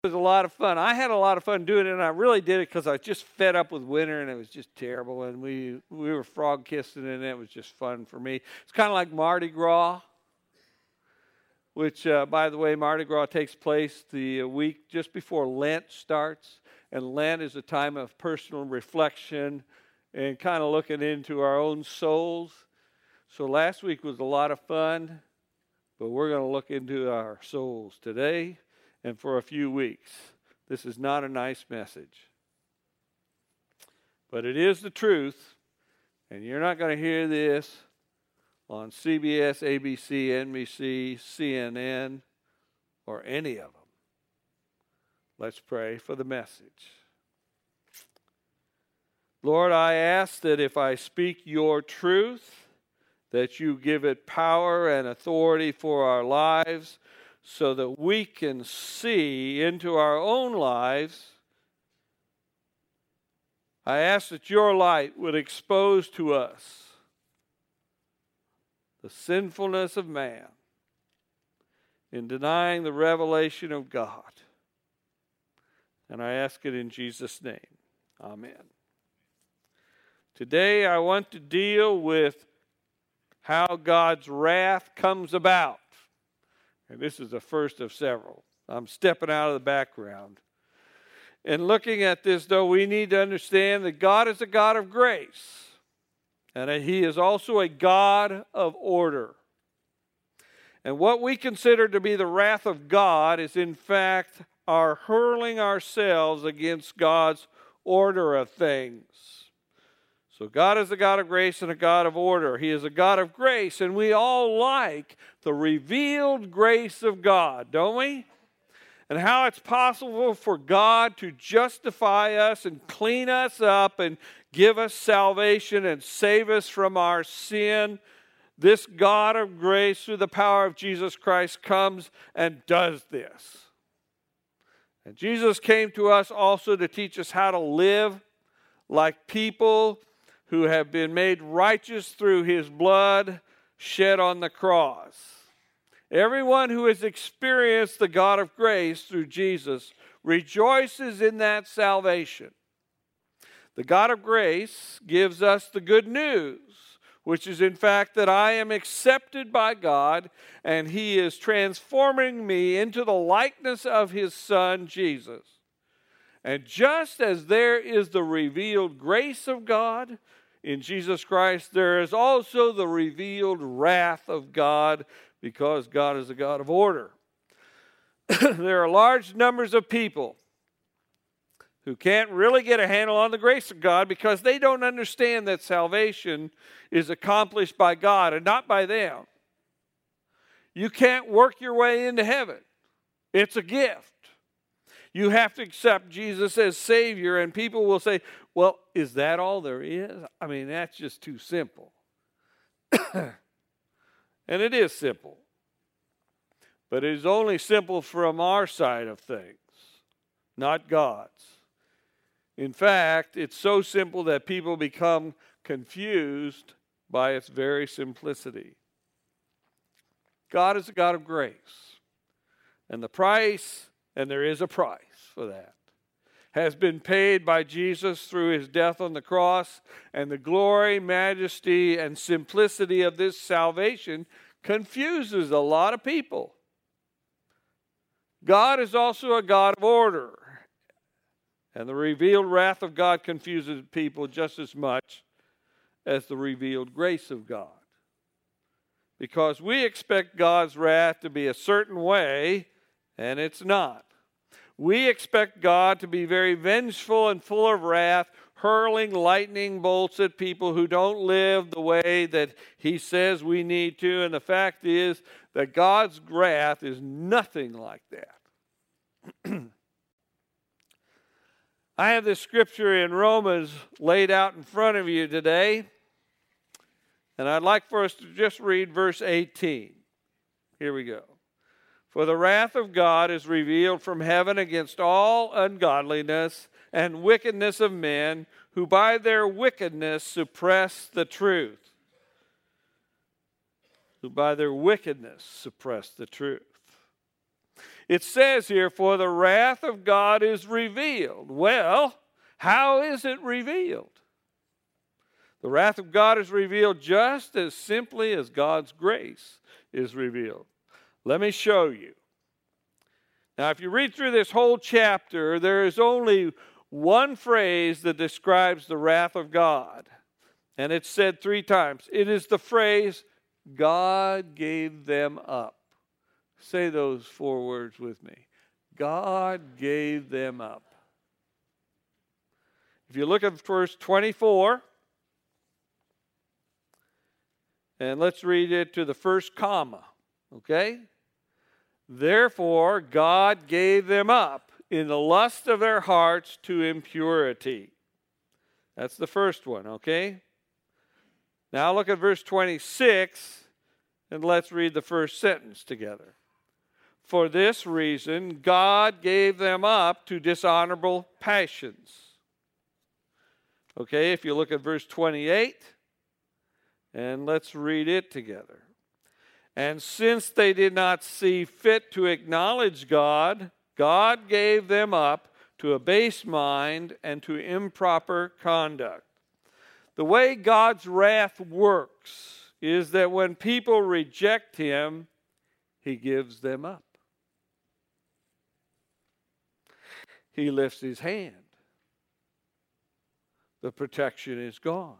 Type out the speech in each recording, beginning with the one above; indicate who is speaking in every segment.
Speaker 1: It was a lot of fun. I had a lot of fun doing it, and I really did it because I was just fed up with winter, and it was just terrible. And we were frog kissing, and it was just fun for me. It's kind of like Mardi Gras, which, by the way, Mardi Gras takes place the week just before Lent starts. And Lent is a time of personal reflection and kind of looking into our own souls. So last week was a lot of fun, but we're going to look into our souls today and for a few weeks. This is not a nice message, but it is the truth, and you're not going to hear this on CBS, ABC, NBC, CNN, or any of them. Let's pray for the message. Lord, I ask that if I speak your truth, that you give it power and authority for our lives so that we can see into our own lives. I ask that your light would expose to us the sinfulness of man in denying the revelation of God. And I ask it in Jesus' name. Amen. Today I want to deal with how God's wrath comes about. And this is the first of several. I'm stepping out of the background. And looking at this, though, we need to understand that God is a God of grace. And that He is also a God of order. And what we consider to be the wrath of God is, in fact, our hurling ourselves against God's order of things. So God is a God of grace and a God of order. He is a God of grace, and we all like the revealed grace of God, don't we? And how it's possible for God to justify us and clean us up and give us salvation and save us from our sin. This God of grace, through the power of Jesus Christ, comes and does this. And Jesus came to us also to teach us how to live like people who have been made righteous through His blood shed on the cross. Everyone who has experienced the God of grace through Jesus rejoices in that salvation. The God of grace gives us the good news, which is in fact that I am accepted by God and He is transforming me into the likeness of His Son, Jesus. And just as there is the revealed grace of God in Jesus Christ, there is also the revealed wrath of God, because God is a God of order. There are large numbers of people who can't really get a handle on the grace of God because they don't understand that salvation is accomplished by God and not by them. You can't work your way into heaven. It's a gift. You have to accept Jesus as Savior, and people will say, well, is that all there is? I mean, that's just too simple. And it is simple. But it is only simple from our side of things, not God's. In fact, it's so simple that people become confused by its very simplicity. God is a God of grace. And the price, and there is a price for that, has been paid by Jesus through His death on the cross. And the glory, majesty, and simplicity of this salvation confuses a lot of people. God is also a God of order. And the revealed wrath of God confuses people just as much as the revealed grace of God. Because we expect God's wrath to be a certain way, and it's not. We expect God to be very vengeful and full of wrath, hurling lightning bolts at people who don't live the way that He says we need to. And the fact is that God's wrath is nothing like that. I have this scripture in Romans laid out in front of you today. And I'd like for us to just read verse 18. Here we go. For the wrath of God is revealed from heaven against all ungodliness and wickedness of men, who by their wickedness suppress the truth. Who by their wickedness suppress the truth. It says here, for the wrath of God is revealed. Well, how is it revealed? The wrath of God is revealed just as simply as God's grace is revealed. Let me show you. Now, if you read through this whole chapter, there is only one phrase that describes the wrath of God. And it's said 3 times. It is the phrase, God gave them up. Say those 4 words with me. God gave them up. If you look at verse 24, and let's read it to the first comma, okay? Therefore, God gave them up in the lust of their hearts to impurity. That's the first one, okay? Now look at verse 26, and let's read the first sentence together. For this reason, God gave them up to dishonorable passions. Okay, if you look at verse 28, and let's read it together. And since they did not see fit to acknowledge God, God gave them up to a base mind and to improper conduct. The way God's wrath works is that when people reject Him, He gives them up. He lifts His hand. The protection is gone.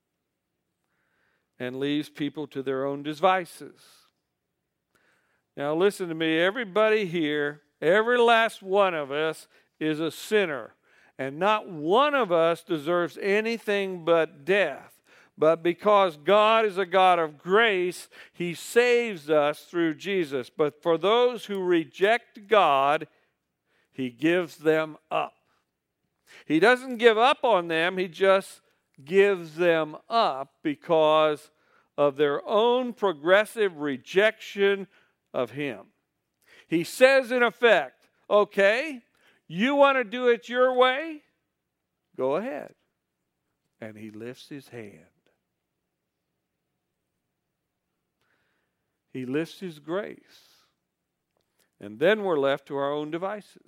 Speaker 1: And leaves people to their own devices. Now listen to me, everybody here, every last one of us is a sinner. And not one of us deserves anything but death. But because God is a God of grace, He saves us through Jesus. But for those who reject God, He gives them up. He doesn't give up on them, He just gives them up because of their own progressive rejection of Him. He says in effect, okay, you want to do it your way? Go ahead. And He lifts His hand. He lifts His grace. And then we're left to our own devices.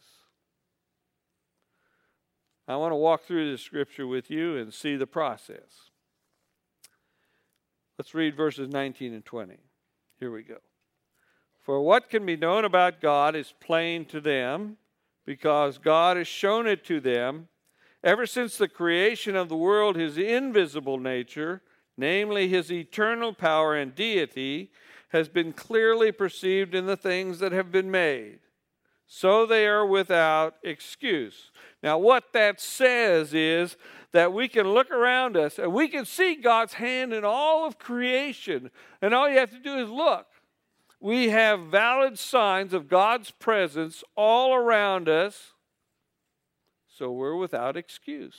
Speaker 1: I want to walk through this scripture with you and see the process. Let's read verses 19 and 20. Here we go. For what can be known about God is plain to them, because God has shown it to them. Ever since the creation of the world, His invisible nature, namely His eternal power and deity, has been clearly perceived in the things that have been made. So they are without excuse. Now what that says is that we can look around us and we can see God's hand in all of creation. And all you have to do is look. We have valid signs of God's presence all around us. So we're without excuse.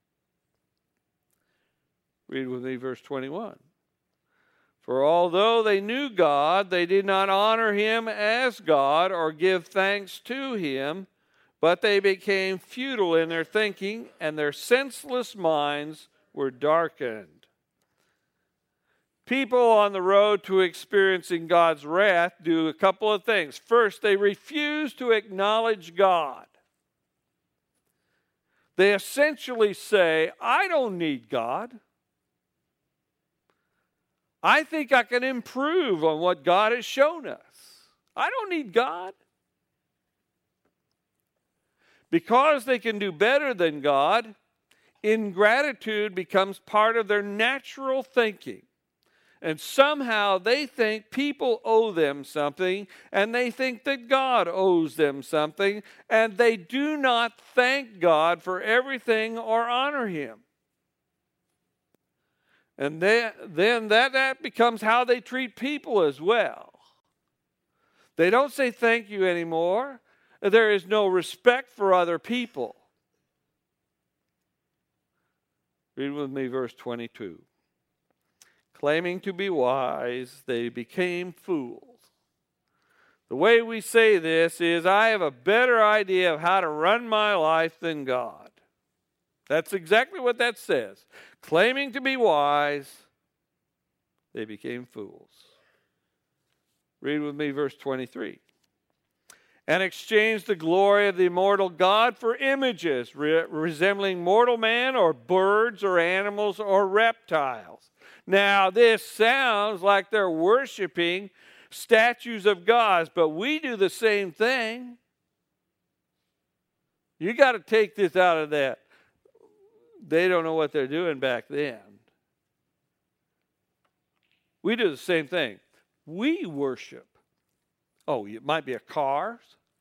Speaker 1: Read with me verse 21. For although they knew God, they did not honor Him as God or give thanks to Him, but they became futile in their thinking, and their senseless minds were darkened. People on the road to experiencing God's wrath do a couple of things. First, they refuse to acknowledge God. They essentially say, I don't need God. I think I can improve on what God has shown us. I don't need God. Because they can do better than God, ingratitude becomes part of their natural thinking. And somehow they think people owe them something, and they think that God owes them something, and they do not thank God for everything or honor Him. And then that becomes how they treat people as well. They don't say thank you anymore. There is no respect for other people. Read with me verse 22. Claiming to be wise, they became fools. The way we say this is, I have a better idea of how to run my life than God. That's exactly what that says. Claiming to be wise, they became fools. Read with me verse 23. and exchanged the glory of the immortal God for images resembling mortal man or birds or animals or reptiles. Now, this sounds like they're worshiping statues of gods, but we do the same thing. You got to take this out of that. They don't know what they're doing back then. We do the same thing. We worship. Oh, it might be a car.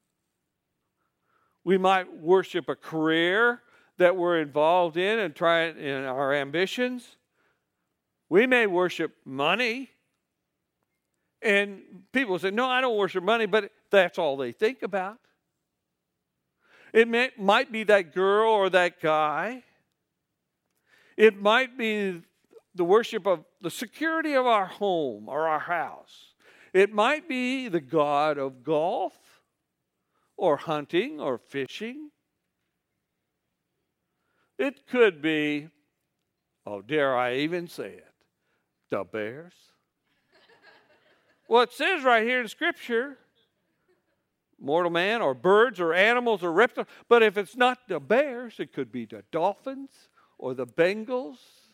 Speaker 1: We might worship a career that we're involved in and try in our ambitions. We may worship money. And people say, no, I don't worship money, but that's all they think about. It might be that girl or that guy. It might be the worship of the security of our home or our house. It might be the god of golf or hunting or fishing. It could be, oh, dare I even say it, the bears. Well, it says right here in Scripture, mortal man or birds or animals or reptiles. But if it's not the bears, it could be the dolphins or the Bengals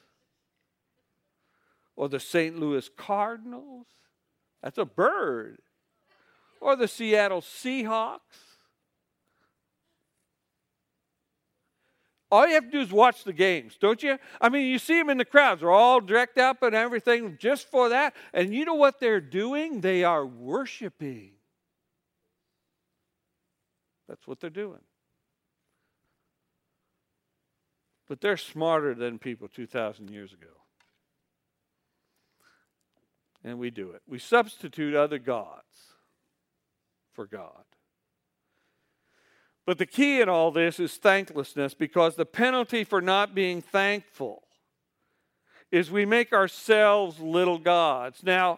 Speaker 1: or the St. Louis Cardinals. That's a bird. Or the Seattle Seahawks. All you have to do is watch the games, don't you? I mean, you see them in the crowds. They're all decked up and everything just for that. And you know what they're doing? They are worshiping. That's what they're doing. But they're smarter than people 2,000 years ago. And we do it. We substitute other gods for God. But the key in all this is thanklessness, because the penalty for not being thankful is we make ourselves little gods. Now,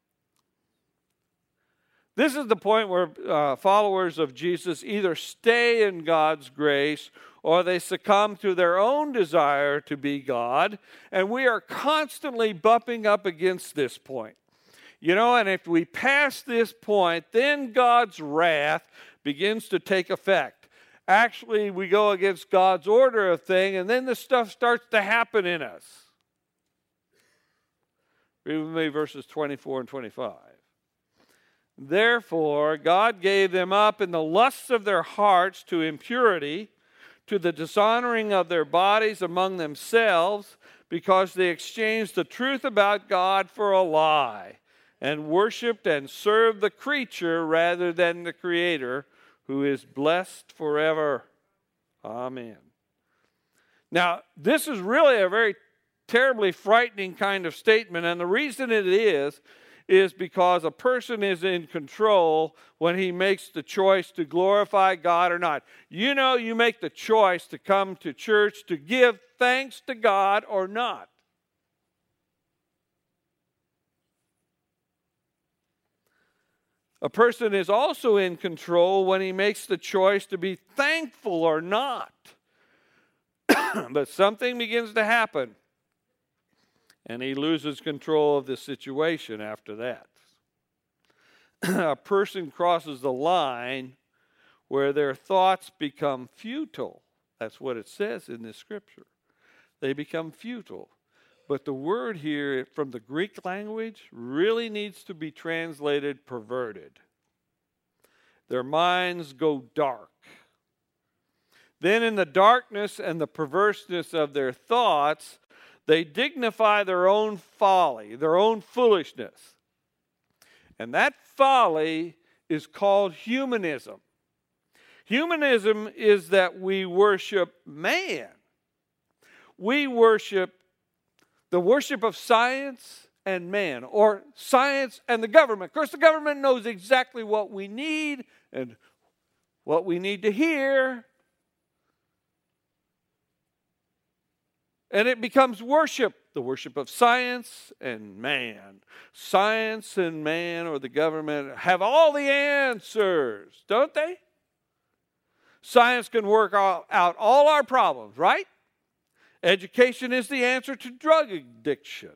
Speaker 1: this is the point where followers of Jesus either stay in God's grace or they succumb to their own desire to be God. And we are constantly bumping up against this point. You know, and if we pass this point, then God's wrath begins to take effect. Actually, we go against God's order of thing, and then the stuff starts to happen in us. Read with me verses 24 and 25. Therefore, God gave them up in the lusts of their hearts to impurity, to the dishonoring of their bodies among themselves, because they exchanged the truth about God for a lie, and worshipped and served the creature rather than the Creator, who is blessed forever. Amen. Now, this is really a very terribly frightening kind of statement, and the reason it is because a person is in control when he makes the choice to glorify God or not. You know, you make the choice to come to church to give thanks to God or not. A person is also in control when he makes the choice to be thankful or not. But something begins to happen, and he loses control of the situation after that. A person crosses the line where their thoughts become futile. That's what it says in this scripture. They become futile. But the word here from the Greek language really needs to be translated perverted. Their minds go dark. Then in the darkness and the perverseness of their thoughts, they dignify their own folly, their own foolishness. And that folly is called humanism. Humanism is that we worship man. We worship the worship of science and man, or science and the government. Of course, the government knows exactly what we need and what we need to hear. And it becomes worship, the worship of science and man. Science and man or the government have all the answers, don't they? Science can work out all our problems, right? Education is the answer to drug addiction.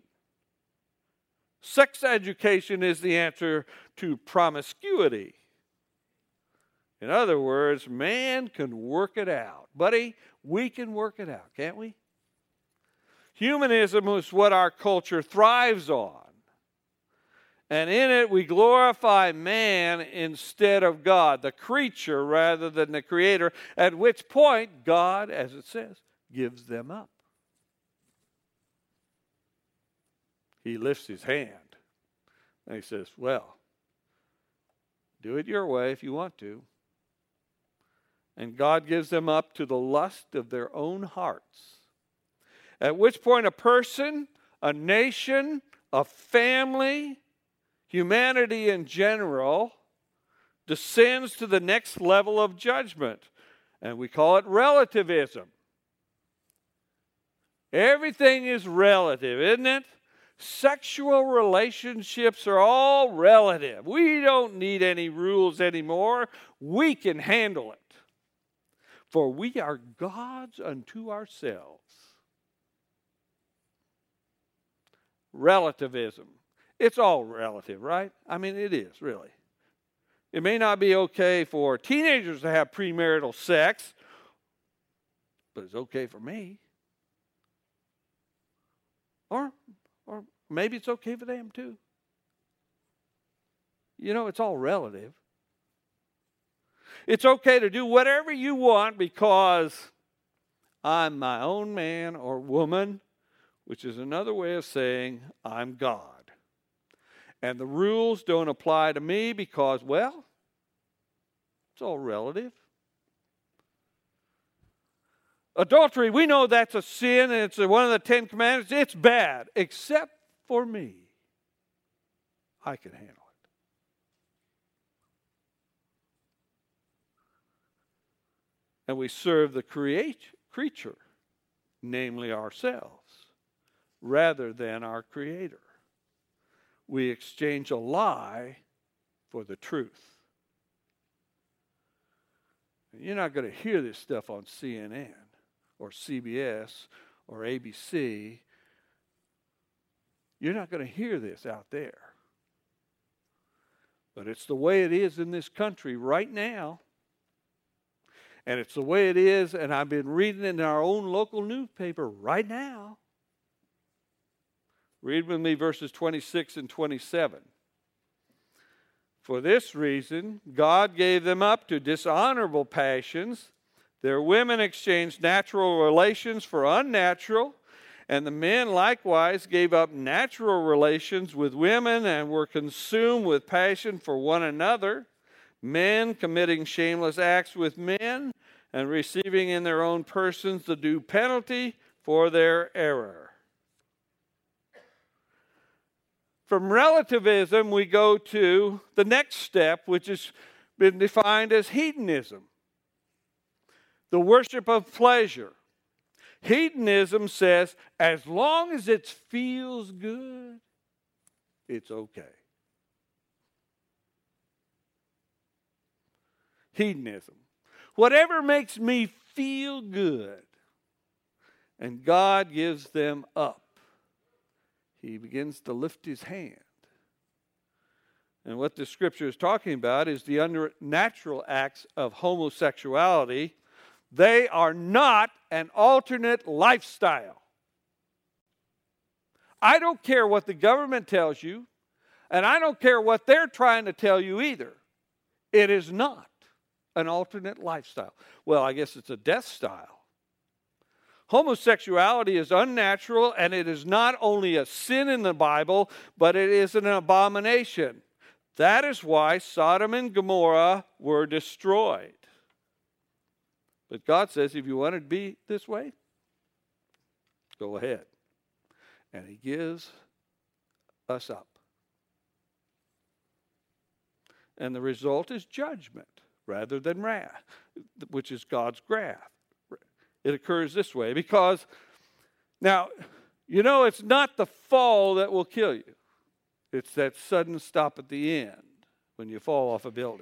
Speaker 1: Sex education is the answer to promiscuity. In other words, man can work it out. Buddy, we can work it out, can't we? Humanism is what our culture thrives on. And in it, we glorify man instead of God, the creature rather than the creator, at which point God, as it says, gives them up. He lifts his hand and he says, well, do it your way if you want to. And God gives them up to the lust of their own hearts. At which point a person, a nation, a family, humanity in general, descends to the next level of judgment. And we call it relativism. Everything is relative, isn't it? Sexual relationships are all relative. We don't need any rules anymore. We can handle it. For we are gods unto ourselves. Relativism. It's all relative, right? I mean, it is, really. It may not be okay for teenagers to have premarital sex, but it's okay for me. Or maybe it's okay for them too. You know, it's all relative. It's okay to do whatever you want because I'm my own man or woman, which is another way of saying I'm God. And the rules don't apply to me because, well, it's all relative. Adultery, we know that's a sin and it's one of the 10 Commandments. It's bad, except for me. I can handle it. And we serve the creature, namely ourselves, rather than our Creator. We exchange a lie for the truth. You're not going to hear this stuff on CNN or CBS or ABC. You're not going to hear this out there. But it's the way it is in this country right now. And it's the way it is, and I've been reading it in our own local newspaper right now. Read with me verses 26 and 27. For this reason, God gave them up to dishonorable passions. Their women exchanged natural relations for unnatural, and the men likewise gave up natural relations with women and were consumed with passion for one another, men committing shameless acts with men and receiving in their own persons the due penalty for their error. From relativism, we go to the next step, which has been defined as hedonism, the worship of pleasure. Hedonism says, as long as it feels good, it's okay. Hedonism. Whatever makes me feel good. And God gives them up. He begins to lift his hand. And what the scripture is talking about is the unnatural acts of homosexuality. They are not an alternate lifestyle. I don't care what the government tells you, and I don't care what they're trying to tell you either. It is not an alternate lifestyle. Well, I guess it's a death style. Homosexuality is unnatural, and it is not only a sin in the Bible, but it is an abomination. That is why Sodom and Gomorrah were destroyed. But God says, if you want it to be this way, go ahead. And he gives us up. And the result is judgment rather than wrath, which is God's wrath. It occurs this way because, now, you know, it's not the fall that will kill you. It's that sudden stop at the end when you fall off a building.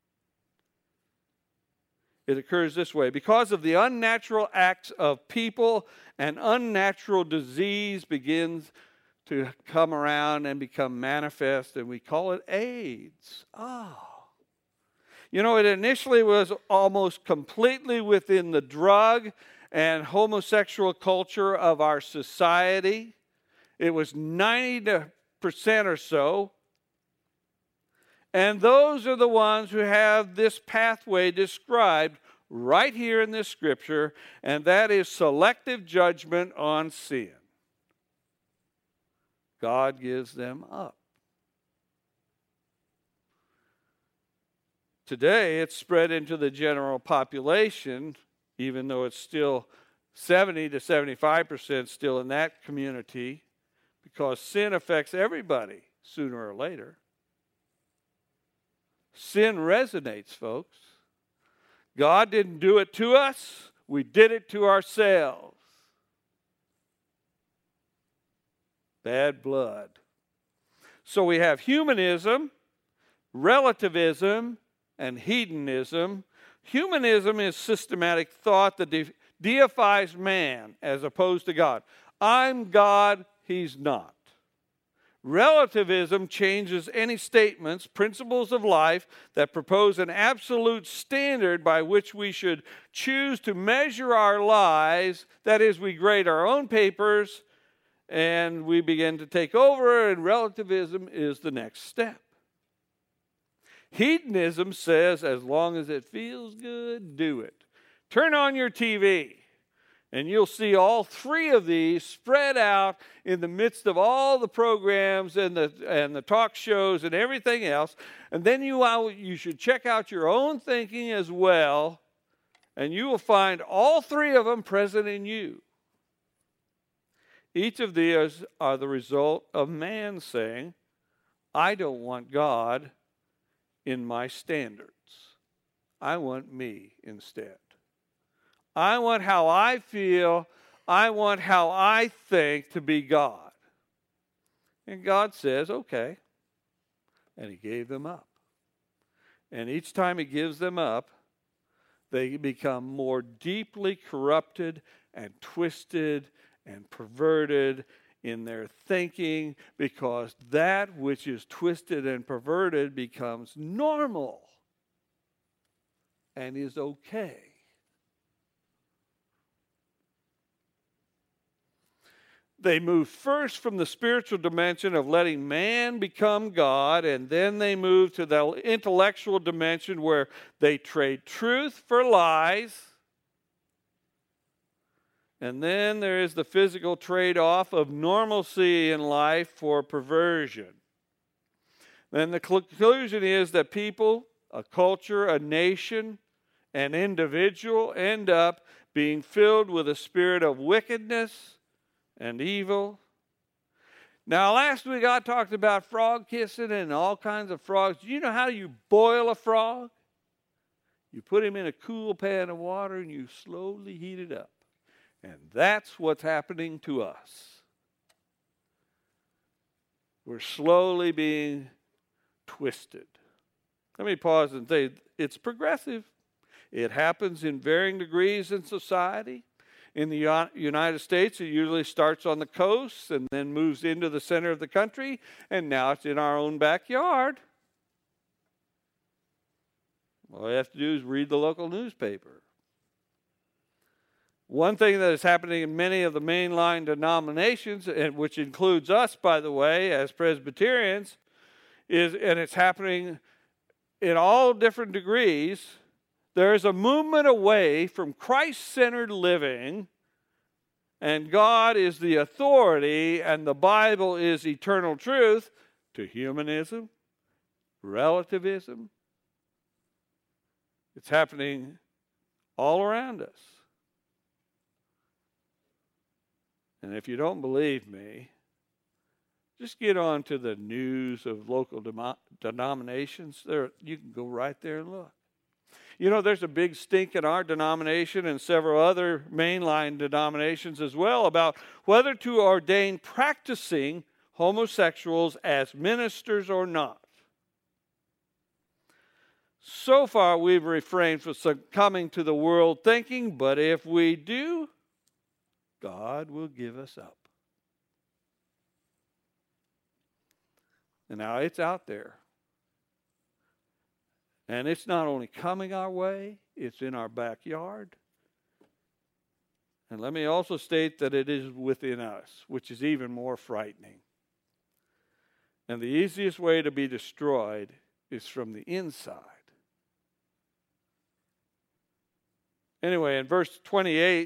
Speaker 1: It occurs this way. Because of the unnatural acts of people, an unnatural disease begins to come around and become manifest, and we call it AIDS. You know, it initially was almost completely within the drug and homosexual culture of our society. It was 90% or so. And those are the ones who have this pathway described right here in this scripture, and that is selective judgment on sin. God gives them up. Today, it's spread into the general population, even though it's still 70 to 75% still in that community, because sin affects everybody sooner or later. Sin resonates, folks. God didn't do it to us. We did it to ourselves. Bad blood. So we have humanism, relativism, and hedonism. Humanism is systematic thought that deifies man as opposed to God. I'm God, he's not. Relativism changes any statements, principles of life that propose an absolute standard by which we should choose to measure our lives. That is, we grade our own papers and we begin to take over, and relativism is the next step. Hedonism says, as long as it feels good, do it. Turn on your TV, and you'll see all three of these spread out in the midst of all the programs and the talk shows and everything else. And then you should check out your own thinking as well, and you will find all three of them present in you. Each of these are the result of man saying, I don't want God in my standards. I want me instead. I want how I feel. I want how I think to be God. And God says, okay. And he gave them up. And each time he gives them up, they become more deeply corrupted and twisted and perverted in their thinking, because that which is twisted and perverted becomes normal and is okay. They move first from the spiritual dimension of letting man become God, and then they move to the intellectual dimension where they trade truth for lies. And then there is the physical trade-off of normalcy in life for perversion. Then the conclusion is that people, a culture, a nation, an individual end up being filled with a spirit of wickedness and evil. Now, last week I talked about frog kissing and all kinds of frogs. Do you know how you boil a frog? You put him in a cool pan of water and you slowly heat it up. And that's what's happening to us. We're slowly being twisted. Let me pause and say it's progressive. It happens in varying degrees in society. In the United States, it usually starts on the coast and then moves into the center of the country, and now it's in our own backyard. All you have to do is read the local newspaper. One thing that is happening in many of the mainline denominations, and which includes us, by the way, as Presbyterians, and it's happening in all different degrees, there is a movement away from Christ-centered living, and God is the authority, and the Bible is eternal truth, to humanism, relativism. It's happening all around us. And if you don't believe me, just get on to the news of local denominations. You can go right there and look. You know, there's a big stink in our denomination and several other mainline denominations as well about whether to ordain practicing homosexuals as ministers or not. So far, we've refrained from succumbing to the world thinking, but if we do, God will give us up. And now it's out there. And it's not only coming our way, it's in our backyard. And let me also state that it is within us, which is even more frightening. And the easiest way to be destroyed is from the inside. Anyway, in verse 28,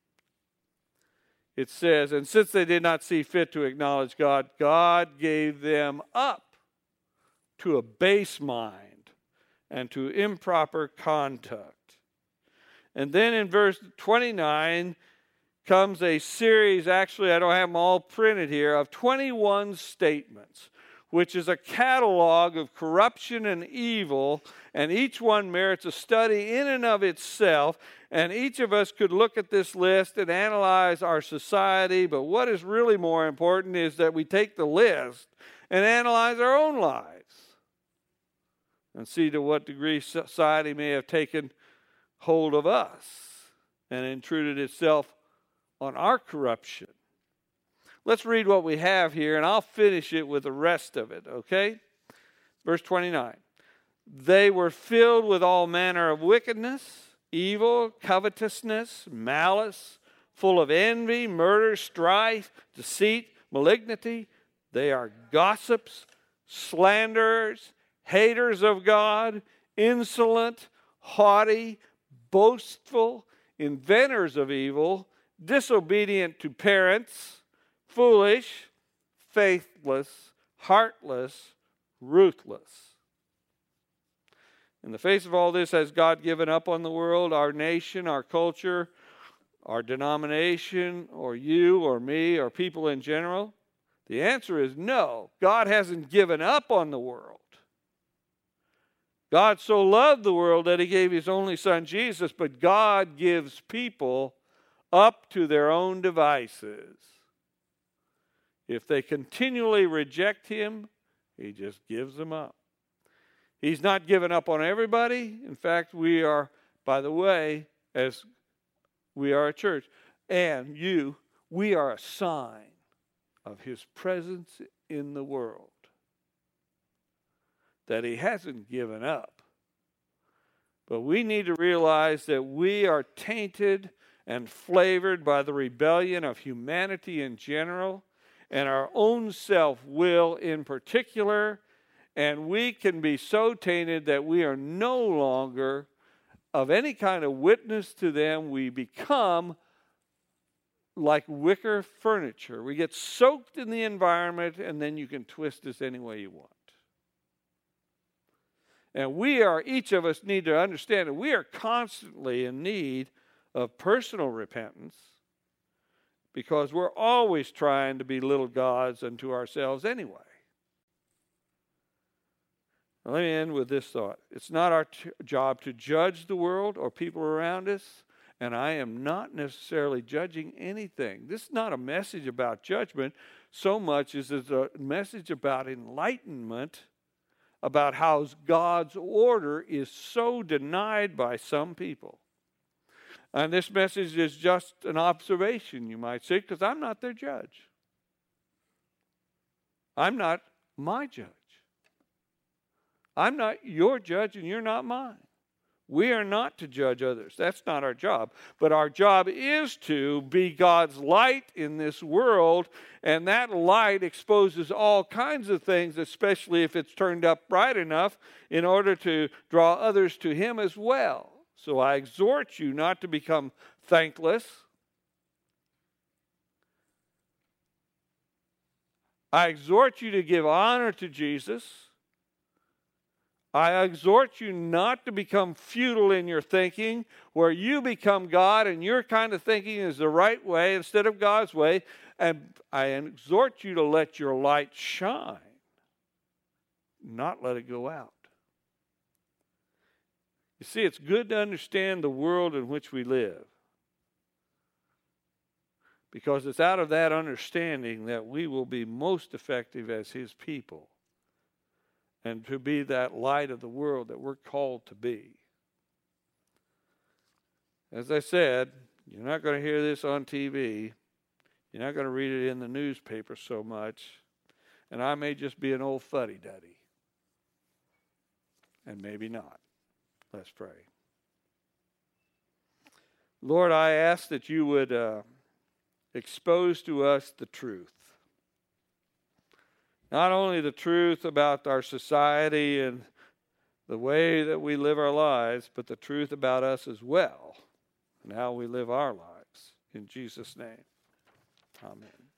Speaker 1: it says, and since they did not see fit to acknowledge God, God gave them up to a base mind and to improper conduct. And then in verse 29 comes a series, actually I don't have them all printed here, of 21 statements, which is a catalog of corruption and evil, and each one merits a study in and of itself. And each of us could look at this list and analyze our society, but what is really more important is that we take the list and analyze our own lives and see to what degree society may have taken hold of us and intruded itself on our corruption. Let's read what we have here, and I'll finish it with the rest of it, okay? Verse 29. They were filled with all manner of wickedness, evil, covetousness, malice, full of envy, murder, strife, deceit, malignity. They are gossips, slanderers, haters of God, insolent, haughty, boastful, inventors of evil, disobedient to parents, foolish, faithless, heartless, ruthless. In the face of all this, has God given up on the world, our nation, our culture, our denomination, or you, or me, or people in general? The answer is no. God hasn't given up on the world. God so loved the world that he gave his only son, Jesus, but God gives people up to their own devices. If they continually reject him, he just gives them up. He's not given up on everybody. In fact, we are, by the way, as we are a church, and we are a sign of his presence in the world. That he hasn't given up. But we need to realize that we are tainted and flavored by the rebellion of humanity in general, and our own self-will in particular. And we can be so tainted that we are no longer of any kind of witness to them. We become like wicker furniture. We get soaked in the environment, and then you can twist us any way you want. And each of us need to understand that we are constantly in need of personal repentance, because we're always trying to be little gods unto ourselves anyway. Now, let me end with this thought. It's not our job to judge the world or people around us, and I am not necessarily judging anything. This is not a message about judgment so much as it's a message about enlightenment, about how God's order is so denied by some people. And this message is just an observation, you might say, because I'm not their judge. I'm not my judge. I'm not your judge, and you're not mine. We are not to judge others. That's not our job. But our job is to be God's light in this world, and that light exposes all kinds of things, especially if it's turned up bright enough, in order to draw others to him as well. So I exhort you not to become thankless. I exhort you to give honor to Jesus. I exhort you not to become futile in your thinking, where you become God and your kind of thinking is the right way instead of God's way. And I exhort you to let your light shine, not let it go out. You see, it's good to understand the world in which we live, because it's out of that understanding that we will be most effective as his people, and to be that light of the world that we're called to be. As I said, you're not going to hear this on TV. You're not going to read it in the newspaper so much. And I may just be an old fuddy-duddy. and maybe not. Let's pray. Lord, I ask that you would expose to us the truth. Not only the truth about our society and the way that we live our lives, but the truth about us as well and how we live our lives. In Jesus' name, amen.